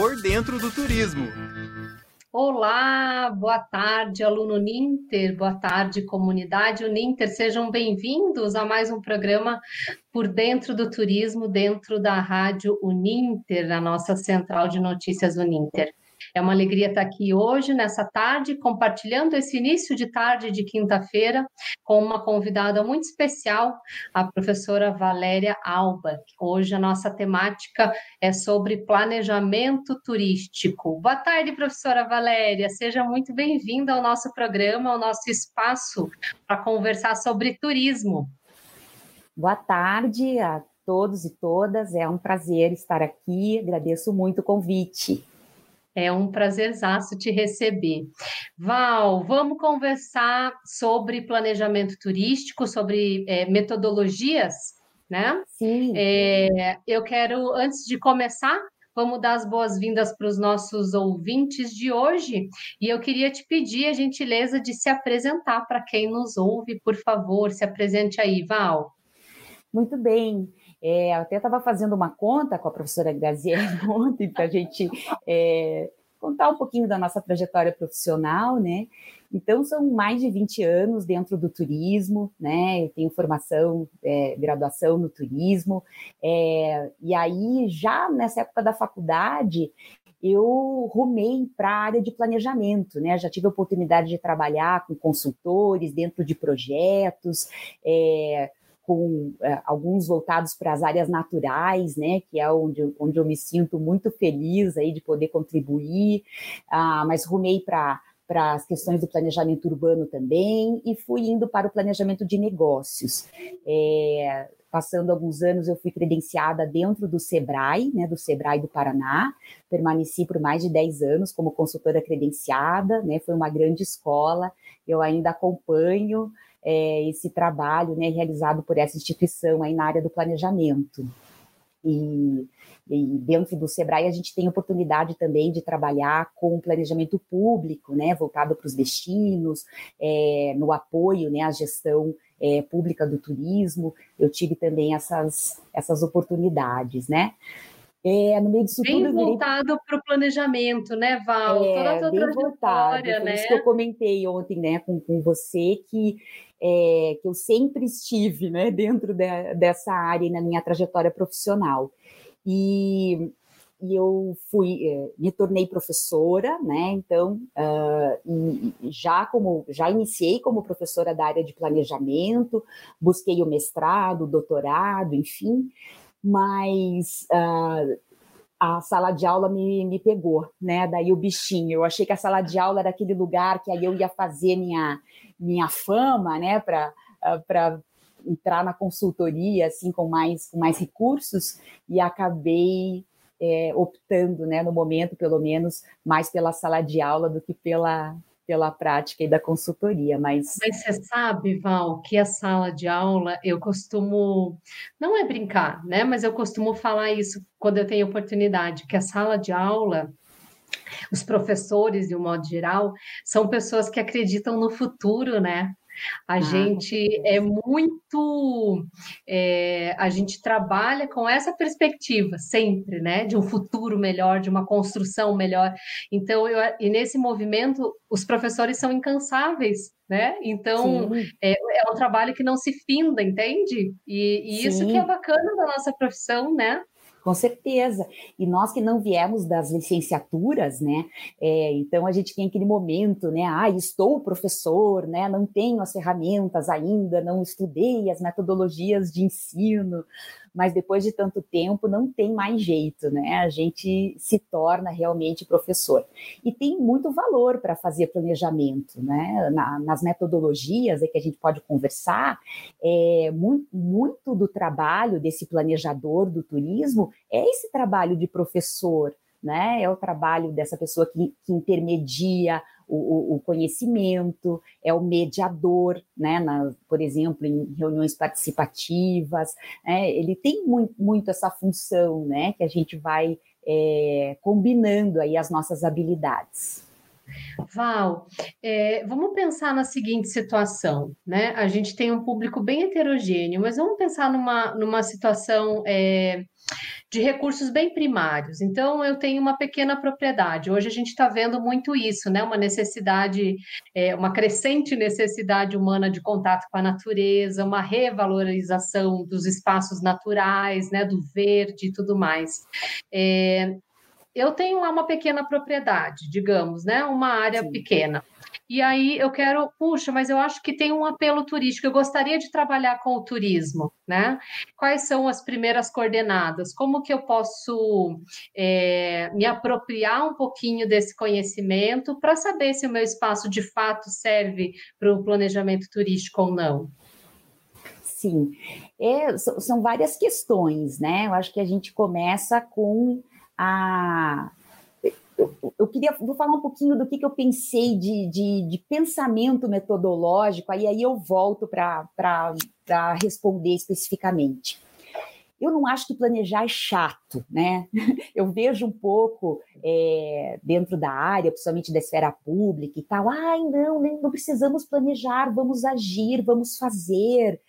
Por Dentro do Turismo. Olá, boa tarde, aluno Uninter, boa tarde, comunidade Uninter, sejam bem-vindos a mais um programa Por Dentro do Turismo, dentro da Rádio Uninter, na nossa central de notícias Uninter. É uma alegria estar aqui hoje, nessa tarde, compartilhando esse início de tarde de quinta-feira com uma convidada muito especial, a professora Valéria Alba. Hoje a nossa temática é sobre planejamento turístico. Boa tarde, professora Valéria. Seja muito bem-vinda ao nosso programa, ao nosso espaço para conversar sobre turismo. Boa tarde a todos e todas. É um prazer estar aqui. Agradeço muito o convite. É um prazerzaço te receber. Val, vamos conversar sobre planejamento turístico, sobre metodologias, né? Sim. Eu quero, antes de começar, vamos dar as boas-vindas para os nossos ouvintes de hoje. E eu queria te pedir a gentileza de se apresentar para quem nos ouve, por favor, se apresente aí, Val. Muito bem. Eu até estava fazendo uma conta com a professora Graziele ontem para a gente contar um pouquinho da nossa trajetória profissional, né? Então, são mais de 20 anos dentro do turismo, né? Eu tenho formação, graduação no turismo, e aí, já nessa época da faculdade, eu rumei para a área de planejamento, né? Já tive a oportunidade de trabalhar com consultores dentro de projetos, com alguns voltados para as áreas naturais, né, que é onde eu me sinto muito feliz aí de poder contribuir, mas rumei para as questões do planejamento urbano também e fui indo para o planejamento de negócios. Passando alguns anos, eu fui credenciada dentro do SEBRAE, né, do SEBRAE do Paraná, permaneci por mais de 10 anos como consultora credenciada, né, foi uma grande escola, eu ainda acompanho esse trabalho, né, realizado por essa instituição aí na área do planejamento. E dentro do SEBRAE a gente tem oportunidade também de trabalhar com planejamento público, né, voltado para os destinos, no apoio, né, à gestão pública do turismo. Eu tive também essas oportunidades, né. No meio disso tudo, Bem voltado para o planejamento, né, Val? Toda a tua trajetória, foi né? isso que eu comentei ontem, né, com você, que eu sempre estive, né, dentro dessa área na minha trajetória profissional. E eu me tornei professora, né, então, já iniciei como professora da área de planejamento, busquei o mestrado, o doutorado, enfim, mas a sala de aula me pegou, né? Daí o bichinho. Eu achei que a sala de aula era aquele lugar que aí eu ia fazer minha fama, né? Para entrar na consultoria assim com mais recursos, e acabei optando, né? No momento, pelo menos, mais pela sala de aula do que pela prática e da consultoria, Mas você sabe, Val, que a sala de aula, eu costumo, não é brincar, né? Mas eu costumo falar isso quando eu tenho oportunidade, que a sala de aula, os professores, de um modo geral, são pessoas que acreditam no futuro, né? A gente a gente trabalha com essa perspectiva sempre, né? De um futuro melhor, de uma construção melhor. Então, e nesse movimento, os professores são incansáveis, né? Então, é um trabalho que não se finda, entende? E isso que é bacana da nossa profissão, né? Com certeza. E nós que não viemos das licenciaturas, né? Então a gente tem aquele momento, né? Estou professor, né? Não tenho as ferramentas ainda, não estudei as metodologias de ensino, mas depois de tanto tempo não tem mais jeito, né? A gente se torna realmente professor. E tem muito valor para fazer planejamento, né? Nas metodologias que a gente pode conversar, muito do trabalho desse planejador do turismo é esse trabalho de professor, né? É o trabalho dessa pessoa que intermedia o conhecimento, é o mediador, né? Por exemplo, em reuniões participativas, ele tem muito essa função, né? Que a gente vai combinando aí as nossas habilidades. Val, vamos pensar na seguinte situação, né? A gente tem um público bem heterogêneo, mas vamos pensar numa situação de recursos bem primários. Então, eu tenho uma pequena propriedade. Hoje a gente está vendo muito isso, né? Uma necessidade, uma crescente necessidade humana de contato com a natureza, uma revalorização dos espaços naturais, né? Do verde e tudo mais. Eu tenho lá uma pequena propriedade, digamos, né? Uma área Sim. pequena. E aí eu quero, puxa, mas eu acho que tem um apelo turístico. Eu gostaria de trabalhar com o turismo, né? Quais são as primeiras coordenadas? Como que eu posso me apropriar um pouquinho desse conhecimento para saber se o meu espaço de fato serve para o planejamento turístico ou não? Sim, são várias questões, né? Eu acho que a gente começa com a. Vou falar um pouquinho do que eu pensei de pensamento metodológico, aí eu volto para responder especificamente. Eu não acho que planejar é chato, né? Eu vejo um pouco dentro da área, principalmente da esfera pública e tal, não precisamos planejar, vamos agir, vamos fazer.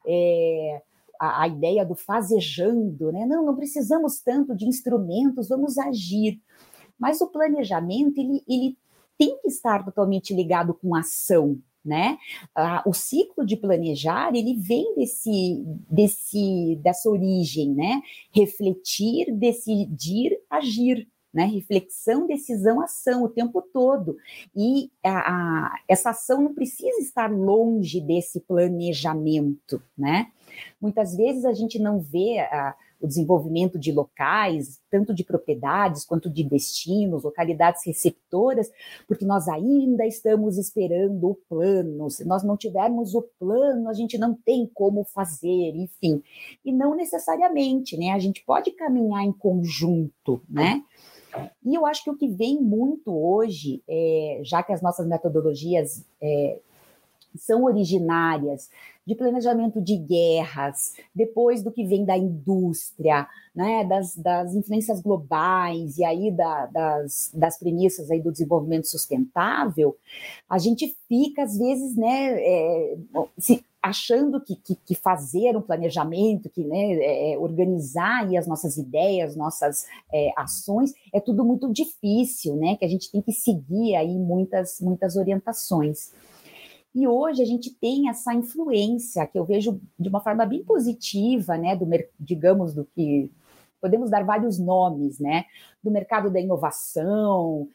A ideia do fazejando, né? Não precisamos tanto de instrumentos, vamos agir. Mas o planejamento, ele tem que estar totalmente ligado com ação, né? O ciclo de planejar, ele vem dessa origem, né? Refletir, decidir, agir, né? Reflexão, decisão, ação o tempo todo. E essa ação não precisa estar longe desse planejamento, né? Muitas vezes a gente não vê o desenvolvimento de locais, tanto de propriedades quanto de destinos, localidades receptoras, porque nós ainda estamos esperando o plano. Se nós não tivermos o plano, a gente não tem como fazer, enfim. E não necessariamente, né? A gente pode caminhar em conjunto, né? E eu acho que o que vem muito hoje, já que as nossas metodologias são originárias de planejamento de guerras, depois do que vem da indústria, né, das influências globais e aí das premissas aí do desenvolvimento sustentável, a gente fica, às vezes, né, achando que fazer um planejamento, que, né, organizar aí as nossas ideias, nossas ações, é tudo muito difícil, né, que a gente tem que seguir aí muitas orientações. E hoje a gente tem essa influência que eu vejo de uma forma bem positiva, né, digamos, do que podemos dar vários nomes, né, do mercado da inovação,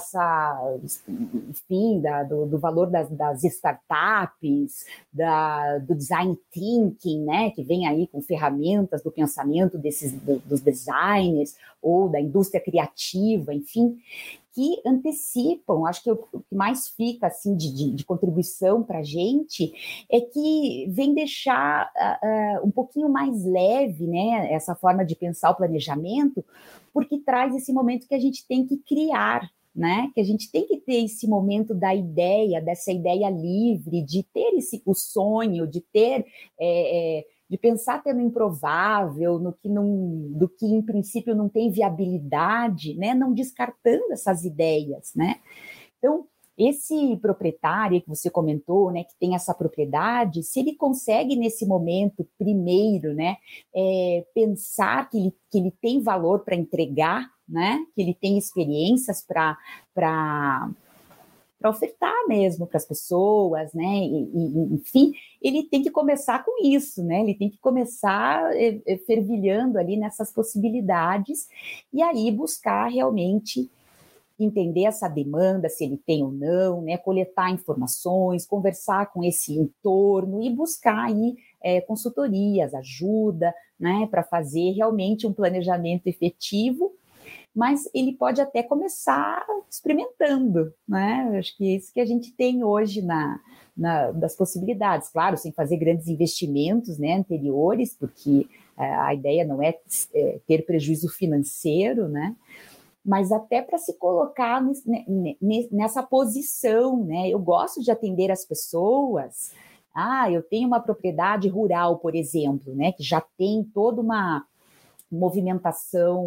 enfim, do valor das startups, do design thinking, né, que vem aí com ferramentas do pensamento dos designers ou da indústria criativa, enfim, que antecipam. Acho que o que mais fica assim de contribuição para a gente é que vem deixar um pouquinho mais leve, né, essa forma de pensar o planejamento, porque traz esse momento que a gente tem que criar, né? Que a gente tem que ter esse momento da ideia, dessa ideia livre, de ter o sonho, de ter de pensar até no improvável, do que em princípio não tem viabilidade, né? Não descartando essas ideias, né? Então, esse proprietário que você comentou, né, que tem essa propriedade, se ele consegue nesse momento primeiro, né, pensar que ele tem valor para entregar, né, que ele tem experiências para ofertar mesmo para as pessoas, né? Enfim, ele tem que começar com isso, né? Ele tem que começar fervilhando ali nessas possibilidades e aí buscar realmente entender essa demanda, se ele tem ou não, né? Coletar informações, conversar com esse entorno e buscar aí consultorias, ajuda, né? Para fazer realmente um planejamento efetivo. Mas ele pode até começar experimentando, né? Eu acho que é isso que a gente tem hoje das possibilidades. Claro, sem fazer grandes investimentos, né, anteriores, porque a ideia não é ter prejuízo financeiro, né? Mas até para se colocar nessa posição, né? Eu gosto de atender as pessoas. Eu tenho uma propriedade rural, por exemplo, né, que já tem toda uma movimentação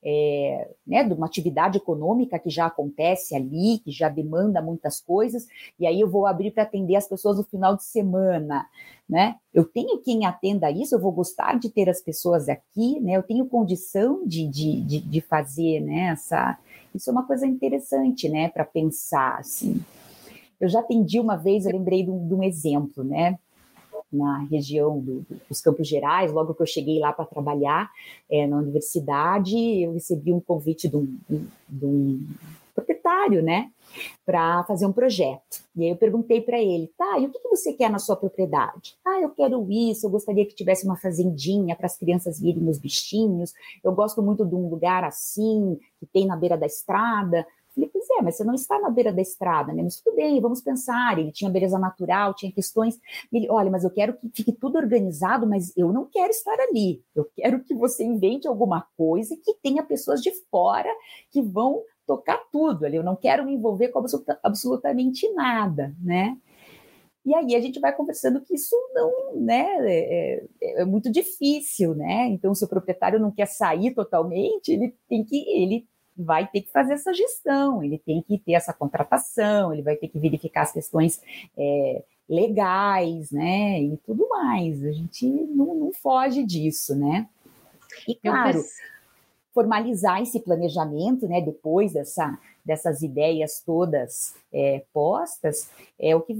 né, de uma atividade econômica que já acontece ali, que já demanda muitas coisas, e aí eu vou abrir para atender as pessoas no final de semana, né? Eu tenho quem atenda isso, eu vou gostar de ter as pessoas aqui, né? Eu tenho condição de fazer, né? Isso é uma coisa interessante, né? Para pensar, assim. Eu já atendi uma vez, eu lembrei de um exemplo, né? Na região dos Campos Gerais, logo que eu cheguei lá para trabalhar na universidade, eu recebi um convite de um proprietário, né, para fazer um projeto. E aí eu perguntei para ele, tá, e o que você quer na sua propriedade? Ah, eu quero isso, eu gostaria que tivesse uma fazendinha para as crianças virem os bichinhos, eu gosto muito de um lugar assim, que tem na beira da estrada. Falei, pois é, mas você não está na beira da estrada, né? Mas tudo bem, vamos pensar. Ele tinha beleza natural, tinha questões. Ele, olha, mas eu quero que fique tudo organizado, mas eu não quero estar ali. Eu quero que você invente alguma coisa que tenha pessoas de fora que vão tocar tudo ali. Eu não quero me envolver com absolutamente nada, né? E aí a gente vai conversando que isso não, né, é muito difícil, né? Então, se o proprietário não quer sair totalmente, ele vai ter que fazer essa gestão, ele tem que ter essa contratação, ele vai ter que verificar as questões legais, né, e tudo mais. A gente não foge disso, né? E, claro, formalizar esse planejamento, né, depois dessas ideias todas postas, é o que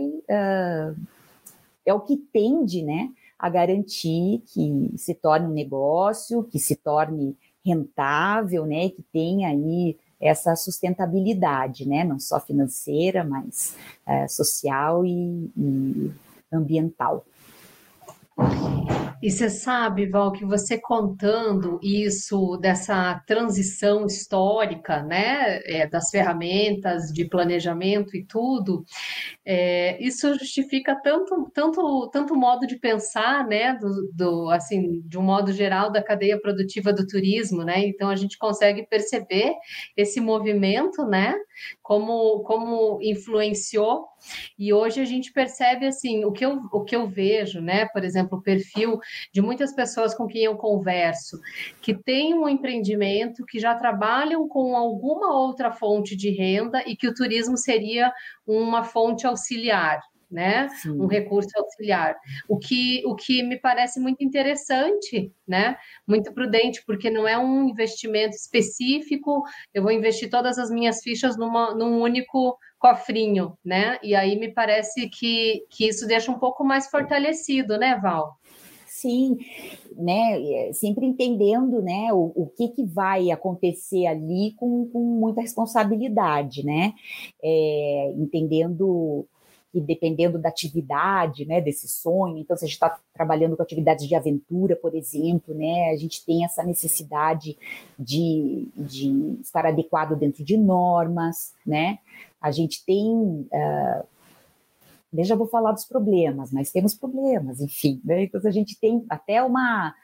é o que tende, né, a garantir que se torne um negócio, que se torne rentável, né, que tenha aí essa sustentabilidade, né, não só financeira, mas social e ambiental. E você sabe, Val, que você contando isso, dessa transição histórica, né, das ferramentas de planejamento e tudo, isso justifica tanto modo de pensar, né, assim, de um modo geral, da cadeia produtiva do turismo, né? Então a gente consegue perceber esse movimento, né, como influenciou. E hoje a gente percebe assim, o que eu vejo, né? Por exemplo, o perfil de muitas pessoas com quem eu converso, que têm um empreendimento, que já trabalham com alguma outra fonte de renda e que o turismo seria uma fonte auxiliar, né? Sim. Um recurso auxiliar. O que me parece muito interessante, né? Muito prudente, porque não é um investimento específico, eu vou investir todas as minhas fichas num único cofrinho, né? E aí me parece que isso deixa um pouco mais fortalecido, né, Val? Sim, né, sempre entendendo, né, o que vai acontecer ali com muita responsabilidade, né, entendendo que dependendo da atividade, né, desse sonho, então se a gente está trabalhando com atividades de aventura, por exemplo, né, a gente tem essa necessidade de estar adequado dentro de normas, né, a gente tem... Eu já vou falar dos problemas, mas temos problemas, enfim, né? Então a gente tem até um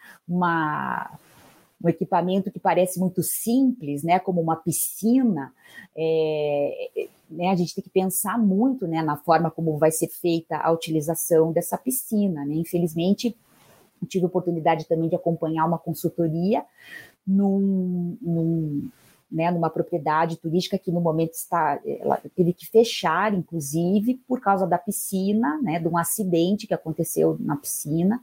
equipamento que parece muito simples, né? Como uma piscina, né? A gente tem que pensar muito, né? Na forma como vai ser feita a utilização dessa piscina, né? Infelizmente, eu tive a oportunidade também de acompanhar uma consultoria né, numa propriedade turística que no momento ela teve que fechar, inclusive, por causa da piscina, né, de um acidente que aconteceu na piscina,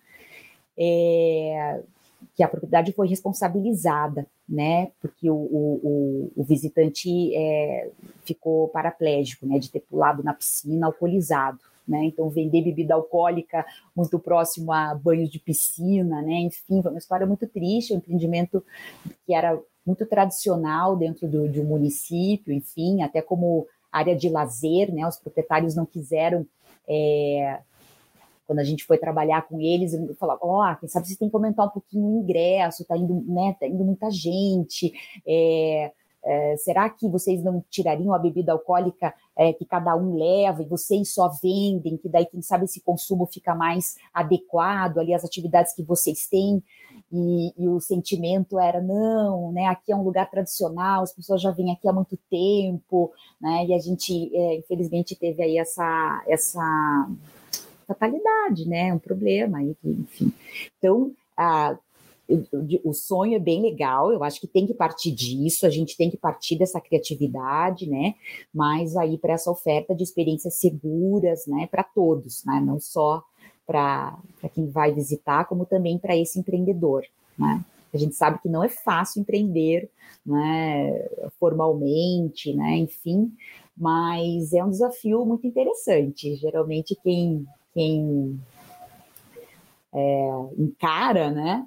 que a propriedade foi responsabilizada, né, porque o visitante ficou paraplégico, né, de ter pulado na piscina alcoolizado. Né? Então, vender bebida alcoólica muito próximo a banhos de piscina, né? Enfim, foi uma história muito triste, um empreendimento que era muito tradicional dentro de um município, enfim, até como área de lazer, né? Os proprietários não quiseram, quando a gente foi trabalhar com eles, eu falava, quem sabe vocês têm que aumentar um pouquinho o ingresso, tá indo muita gente, será que vocês não tirariam a bebida alcoólica que cada um leva e vocês só vendem, que daí, quem sabe, esse consumo fica mais adequado ali às atividades que vocês têm? E o sentimento era, não, né, aqui é um lugar tradicional, as pessoas já vêm aqui há muito tempo, né, e a gente, infelizmente, teve aí essa fatalidade, né, um problema, enfim. Então, o sonho é bem legal, eu acho que tem que partir disso, a gente tem que partir dessa criatividade, né? Mas aí para essa oferta de experiências seguras, né? Para todos, né? Não só para quem vai visitar, como também para esse empreendedor, né? A gente sabe que não é fácil empreender, né? Formalmente, né? Enfim, mas é um desafio muito interessante. Geralmente quem encara, né?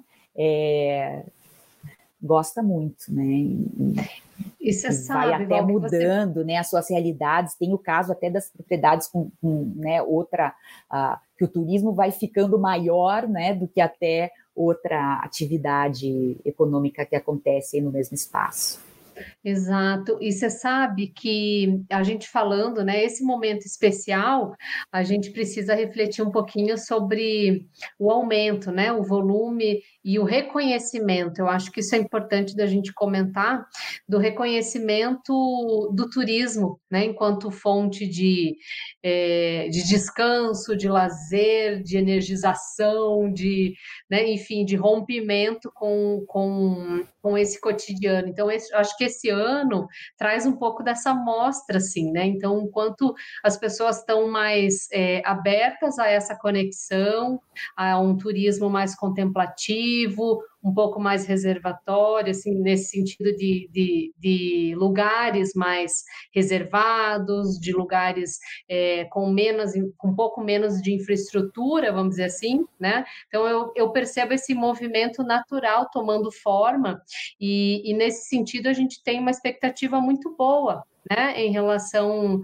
Gosta muito, né? E você vai sabe, até Val, que você... mudando, né, as suas realidades. Tem o caso até das propriedades com né, outra, que o turismo vai ficando maior, né, do que até outra atividade econômica que acontece no mesmo espaço. Exato. E você sabe que a gente falando, né, esse momento especial, a gente precisa refletir um pouquinho sobre o aumento, né, o volume e o reconhecimento. Eu acho que isso é importante da gente comentar do reconhecimento do turismo, né, enquanto fonte de descanso, de lazer, de energização, né, enfim, de rompimento com esse cotidiano. Então, acho que esse ano traz um pouco dessa mostra, assim, né? Então, enquanto as pessoas estão mais abertas a essa conexão, a um turismo mais contemplativo, um pouco mais reservatório, assim, nesse sentido de lugares mais reservados, de lugares com um pouco menos de infraestrutura, vamos dizer assim, né? Então eu percebo esse movimento natural tomando forma e nesse sentido a gente tem uma expectativa muito boa, né, em relação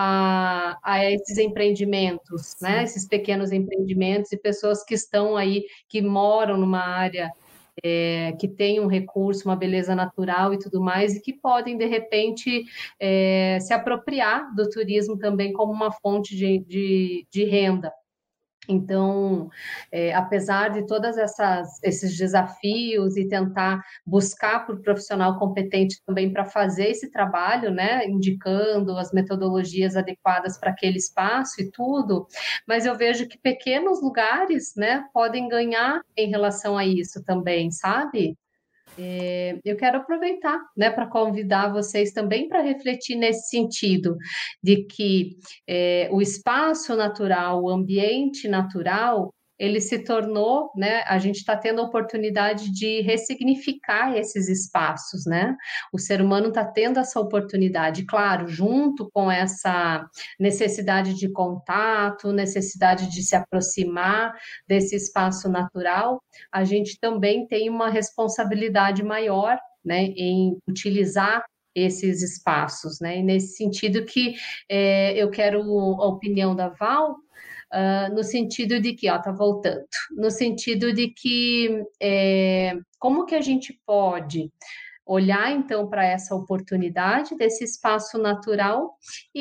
a esses empreendimentos, né, esses pequenos empreendimentos e pessoas que estão aí, que moram numa área que tem um recurso, uma beleza natural e tudo mais, e que podem, de repente, se apropriar do turismo também como uma fonte de renda. Então, apesar de todas esses desafios e tentar buscar por profissional competente também para fazer esse trabalho, né, indicando as metodologias adequadas para aquele espaço e tudo, mas eu vejo que pequenos lugares, né, podem ganhar em relação a isso também, sabe? Eu quero aproveitar, né, para convidar vocês também para refletir nesse sentido, de que o espaço natural, o ambiente natural, ele se tornou, né, a gente está tendo a oportunidade de ressignificar esses espaços, né? O ser humano está tendo essa oportunidade, claro, junto com essa necessidade de contato, necessidade de se aproximar desse espaço natural, a gente também tem uma responsabilidade maior, né, em utilizar esses espaços, né? E nesse sentido que eu quero a opinião da Val, no sentido de que, ó, tá voltando, no sentido de que como que a gente pode olhar então para essa oportunidade desse espaço natural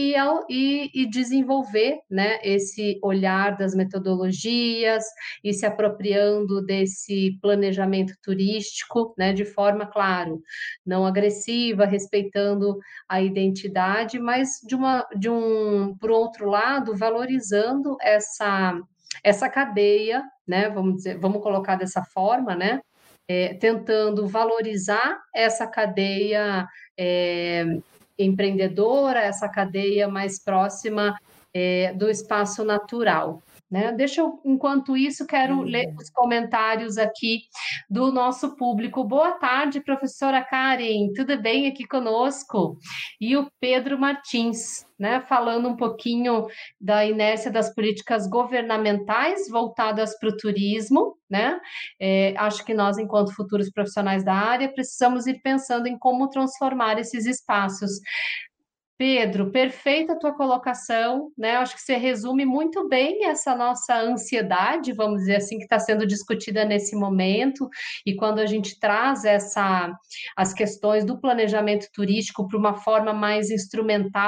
e desenvolver, né, esse olhar das metodologias e se apropriando desse planejamento turístico, né, de forma, claro, não agressiva, respeitando a identidade, mas por outro lado, valorizando essa cadeia, né, vamos dizer, vamos colocar dessa forma, né, tentando valorizar essa cadeia empreendedora, essa cadeia mais próxima do espaço natural. Né? Enquanto isso, quero ler os comentários aqui do nosso público. Boa tarde, professora Karen, tudo bem aqui conosco? E o Pedro Martins, né, falando um pouquinho da inércia das políticas governamentais voltadas para o turismo, né? Acho que nós, enquanto futuros profissionais da área, precisamos ir pensando em como transformar esses espaços. Pedro, perfeita a tua colocação, né? Acho que você resume muito bem essa nossa ansiedade, vamos dizer assim, que está sendo discutida nesse momento, e quando a gente traz as questões do planejamento turístico para uma forma mais instrumental,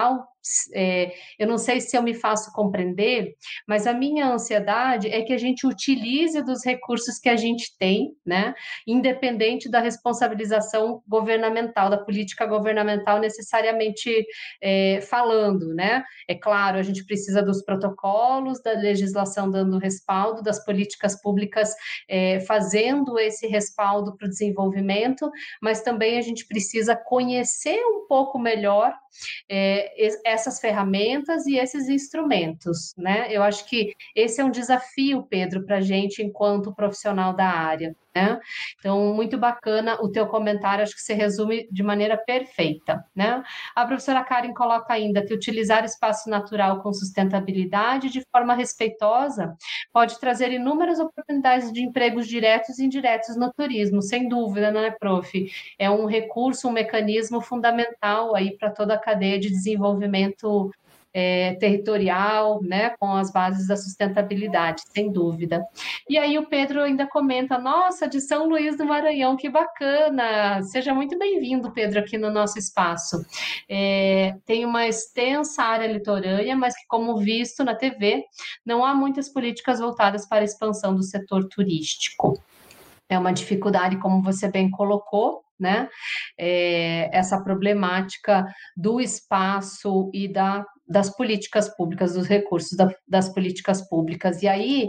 eu não sei se eu me faço compreender, mas a minha ansiedade é que a gente utilize dos recursos que a gente tem, né, independente da responsabilização governamental, da política governamental necessariamente falando, né? É claro, a gente precisa dos protocolos, da legislação dando respaldo, das políticas públicas fazendo esse respaldo para o desenvolvimento, mas também a gente precisa conhecer um pouco melhor essas ferramentas e esses instrumentos, né? Eu acho que esse é um desafio, Pedro, para a gente enquanto profissional da área, né? Então, muito bacana o teu comentário, acho que você resume de maneira perfeita, né? A professora Karen coloca ainda que utilizar espaço natural com sustentabilidade de forma respeitosa pode trazer inúmeras oportunidades de empregos diretos e indiretos no turismo, sem dúvida, né, prof? É um recurso, um mecanismo fundamental aí para toda a cadeia de desenvolvimento territorial, né, com as bases da sustentabilidade, sem dúvida. E aí o Pedro ainda comenta, nossa, de São Luís do Maranhão, que bacana! Seja muito bem-vindo, Pedro, aqui no nosso espaço. Tem uma extensa área litorânea, mas que, como visto na TV, não há muitas políticas voltadas para a expansão do setor turístico. É uma dificuldade, como você bem colocou, né? Essa problemática do espaço e das políticas públicas, dos recursos das políticas públicas. E aí,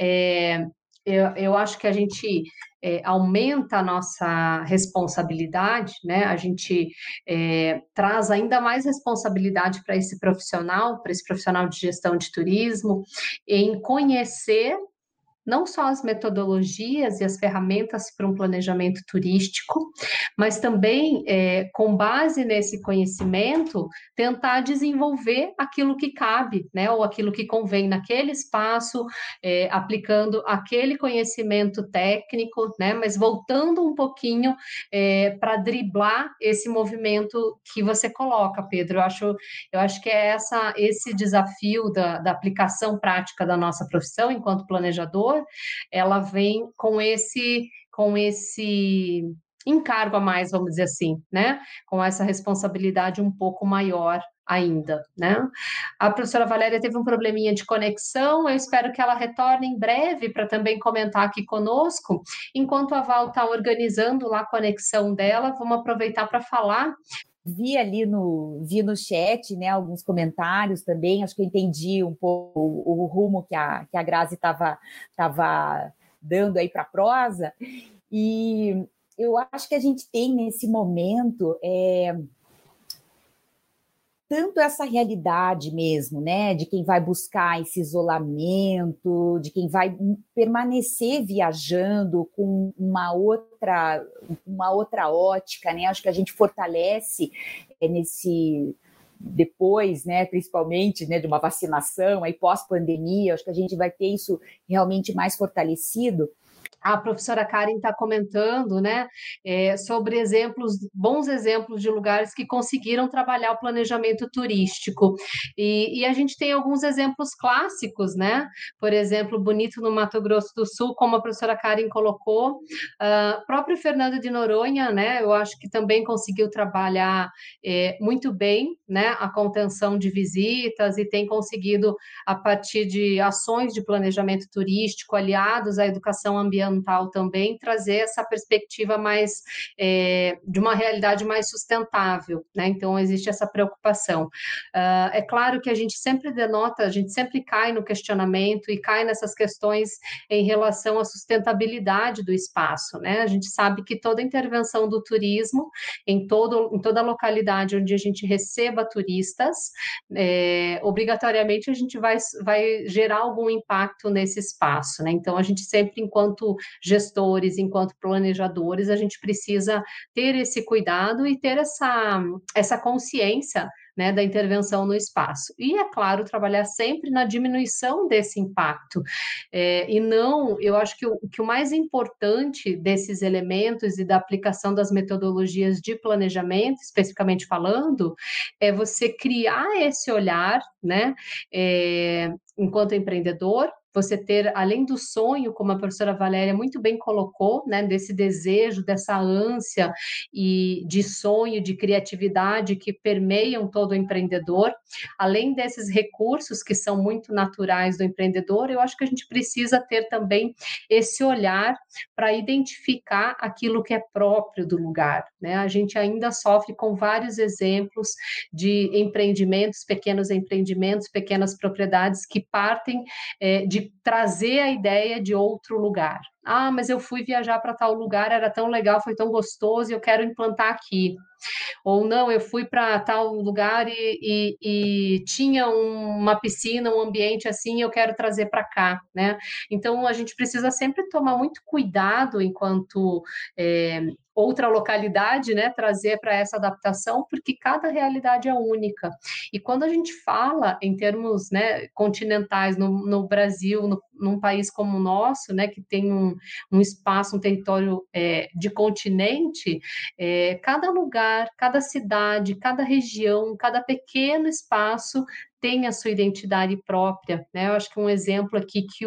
eu acho que a gente aumenta a nossa responsabilidade, né? A gente traz ainda mais responsabilidade para esse profissional de gestão de turismo, em conhecer não só as metodologias e as ferramentas para um planejamento turístico, mas também, com base nesse conhecimento, tentar desenvolver aquilo que cabe, né, ou aquilo que convém naquele espaço, aplicando aquele conhecimento técnico, né, mas voltando um pouquinho para driblar esse movimento que você coloca, Pedro. Eu acho que é esse desafio da aplicação prática da nossa profissão enquanto planejador, ela vem com esse encargo a mais, vamos dizer assim, né? Com essa responsabilidade um pouco maior ainda, né? A professora Valéria teve um probleminha de conexão, eu espero que ela retorne em breve para também comentar aqui conosco. Enquanto a Val está organizando lá a conexão dela, vamos aproveitar para falar. Vi no chat, né, alguns comentários também, acho que eu entendi um pouco o rumo que a Grazi estava dando aí para a prosa, e eu acho que a gente tem nesse momento tanto essa realidade mesmo, né, de quem vai buscar esse isolamento, de quem vai permanecer viajando com uma outra ótica, né, acho que a gente fortalece depois, né, principalmente, né, de uma vacinação, aí pós-pandemia, acho que a gente vai ter isso realmente mais fortalecido. A professora Karen está comentando, né, sobre bons exemplos de lugares que conseguiram trabalhar o planejamento turístico. E a gente tem alguns exemplos clássicos, né? Por exemplo, Bonito no Mato Grosso do Sul, como a professora Karen colocou, próprio Fernando de Noronha, né? Eu acho que também conseguiu trabalhar muito bem, né, a contenção de visitas e tem conseguido, a partir de ações de planejamento turístico aliados à educação ambiental também, trazer essa perspectiva mais de uma realidade mais sustentável, né? Então, existe essa preocupação. É claro que a gente sempre denota, a gente sempre cai no questionamento e cai nessas questões em relação à sustentabilidade do espaço, né? A gente sabe que toda intervenção do turismo, em toda localidade onde a gente receba turistas, obrigatoriamente a gente vai gerar algum impacto nesse espaço, né? Então, a gente sempre, enquanto gestores, enquanto planejadores, a gente precisa ter esse cuidado e ter essa consciência, né, da intervenção no espaço. E, é claro, trabalhar sempre na diminuição desse impacto. E não, eu acho que o mais importante desses elementos e da aplicação das metodologias de planejamento, especificamente falando, é você criar esse olhar, né, enquanto empreendedor, você ter, além do sonho, como a professora Valéria muito bem colocou, né, desse desejo, dessa ânsia e de sonho, de criatividade que permeiam todo o empreendedor, além desses recursos que são muito naturais do empreendedor, eu acho que a gente precisa ter também esse olhar para identificar aquilo que é próprio do lugar, né? A gente ainda sofre com vários exemplos de empreendimentos, pequenas propriedades que partem de trazer a ideia de outro lugar. Ah, mas eu fui viajar para tal lugar, era tão legal, foi tão gostoso, e eu quero implantar aqui. Ou não, eu fui para tal lugar e tinha uma piscina, um ambiente assim, eu quero trazer para cá, né? Então a gente precisa sempre tomar muito cuidado enquanto outra localidade, né, trazer para essa adaptação, porque cada realidade é única. E quando a gente fala em termos, né, continentais no Brasil, num país como o nosso, né, que tem um espaço, um território de continente, cada lugar, cada cidade, cada região, cada pequeno espaço tem a sua identidade própria, né? Eu acho que um exemplo aqui que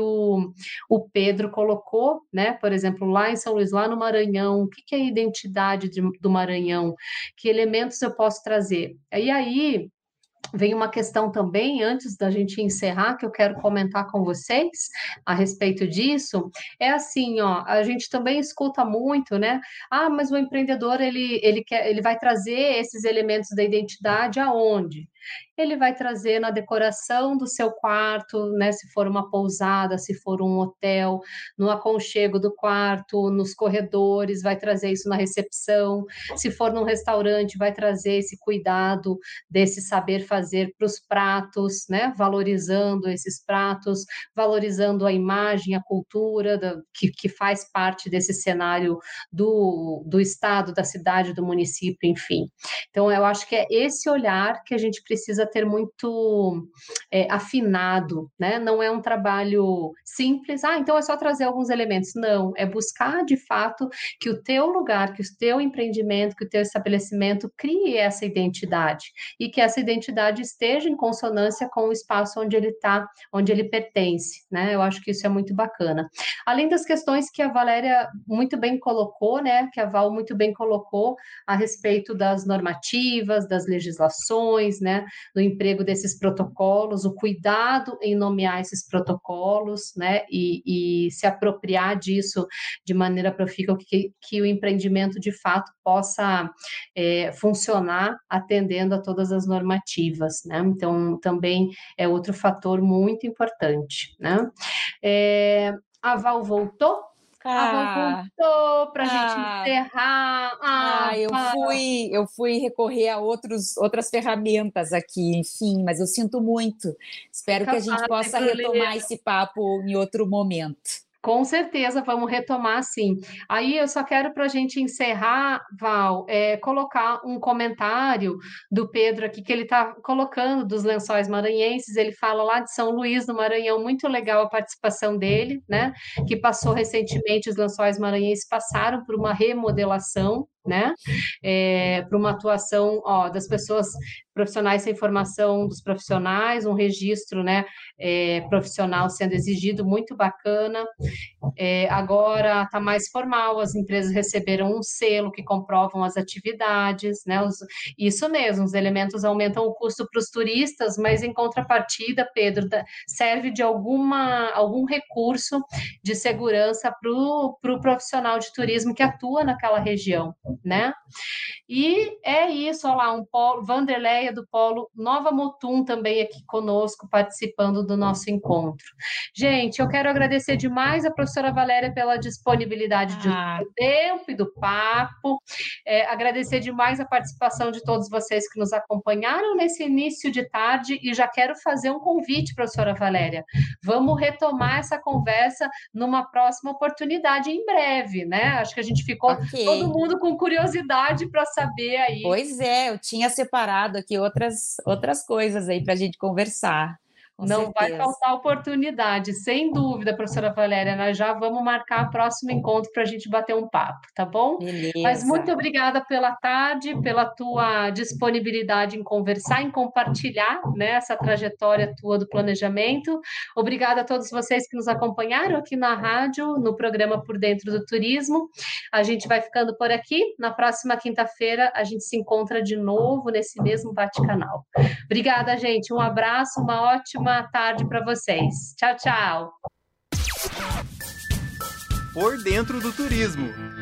o Pedro colocou, né? Por exemplo, lá em São Luís, lá no Maranhão, o que é a identidade do Maranhão? Que elementos eu posso trazer? E aí vem uma questão também, antes da gente encerrar, que eu quero comentar com vocês a respeito disso, é assim, ó, a gente também escuta muito, né? Ah, mas o empreendedor, ele vai trazer esses elementos da identidade aonde? Ele vai trazer na decoração do seu quarto, né? Se for uma pousada, se for um hotel, no aconchego do quarto, nos corredores, vai trazer isso na recepção. Se for num restaurante, vai trazer esse cuidado, desse saber fazer para os pratos, né? Valorizando esses pratos, valorizando a imagem, a cultura que faz parte desse cenário do estado, da cidade, do município, enfim. Então, eu acho que é esse olhar que a gente precisa ter muito afinado, né? Não é um trabalho simples, então é só trazer alguns elementos. Não, é buscar de fato que o teu lugar, que o teu empreendimento, que o teu estabelecimento crie essa identidade e que essa identidade esteja em consonância com o espaço onde ele está, onde ele pertence, né? Eu acho que isso é muito bacana. Além das questões que a Valéria muito bem colocou, né? Que a Val muito bem colocou a respeito das normativas, das legislações, né? Do emprego desses protocolos, o cuidado em nomear esses protocolos, né? E se apropriar disso de maneira profícua, que o empreendimento de fato possa funcionar atendendo a todas as normativas, né? Então, também é outro fator muito importante, né? A Val voltou? A Val Ah, voltou para a gente ah, encerrar. eu fui recorrer a outras ferramentas aqui, enfim, mas eu sinto muito. Espero que a gente Capaz, sem possa retomar problema. esse papo em outro momento. Com certeza, vamos retomar sim. Aí eu só quero para a gente encerrar, Val, colocar um comentário do Pedro aqui, que ele está colocando dos Lençóis Maranhenses. Ele fala lá de São Luís, do Maranhão, muito legal a participação dele, né? Que passou recentemente, os Lençóis Maranhenses passaram por uma remodelação, né? Para uma atuação das pessoas profissionais sem formação dos profissionais, um registro, né, profissional sendo exigido, muito bacana. Agora está mais formal, as empresas receberam um selo que comprovam as atividades, né? Isso mesmo, os elementos aumentam o custo para os turistas, mas em contrapartida, Pedro, serve de algum recurso de segurança para o profissional de turismo que atua naquela região, né? E é isso, olha lá, um polo, Vanderleia do Polo Nova Mutum também aqui conosco, participando do nosso encontro. Gente, eu quero agradecer demais a professora Valéria pela disponibilidade do tempo e do papo, agradecer demais a participação de todos vocês que nos acompanharam nesse início de tarde e já quero fazer um convite, professora Valéria. Vamos retomar essa conversa numa próxima oportunidade em breve, né? Acho que a gente ficou todo mundo com curiosidade para saber aí. Pois é, eu tinha separado aqui outras coisas aí para a gente conversar. Não vai faltar oportunidade, sem dúvida, professora Valéria. Nós já vamos marcar o próximo encontro para a gente bater um papo, tá bom? Beleza. Mas muito obrigada pela tarde, pela tua disponibilidade em conversar, em compartilhar, né, essa trajetória tua do planejamento. Obrigada a todos vocês que nos acompanharam aqui na rádio, no programa Por Dentro do Turismo. A gente vai ficando por aqui. Na próxima quinta-feira, a gente se encontra de novo nesse mesmo bate-canal. Obrigada, gente. Um abraço, uma ótima tarde para vocês. Tchau, tchau. Por Dentro do Turismo.